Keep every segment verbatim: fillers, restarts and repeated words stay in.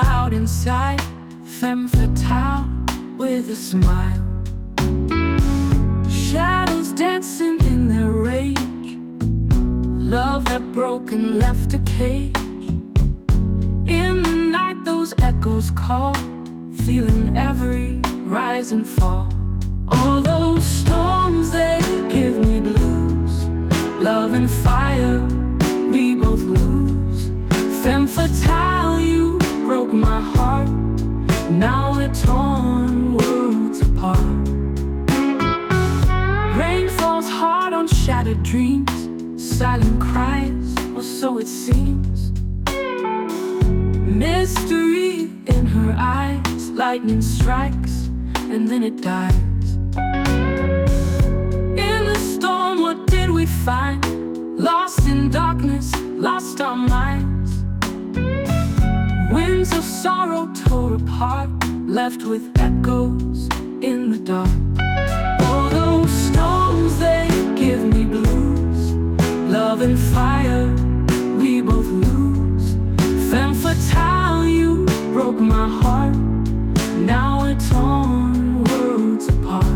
loud inside, femme fatale with a smile. Shadows dancing in their rage, love that broke and left a cage. In the night those echoes call, feeling every rise and fall. All those storms, they give me blues. Love and fire, we both lose. Femme fatale, you broke my heart. Now we're torn worlds apart. Rain falls hard on shattered dreams, silent cries, or so it seems. Mystery in her eyes, lightning strikes and then it dies. In the storm, what did we find? Lost in darkness, lost our minds. Winds of sorrow tore apart, left with echoes in the dark. Oh, those storms, they give me blues. Love and fire, we both lose. Femme fatale, you broke my heart. Now we're torn worlds apart.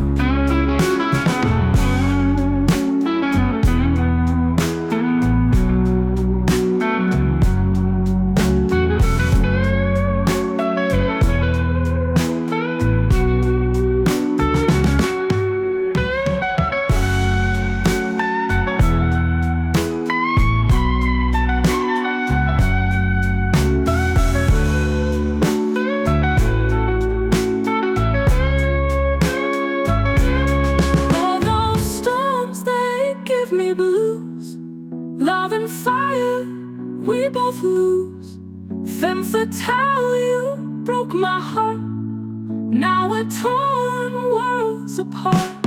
Me blues, love and fire, we both lose. Femme fatale, you broke my heart. Now we're torn worlds apart.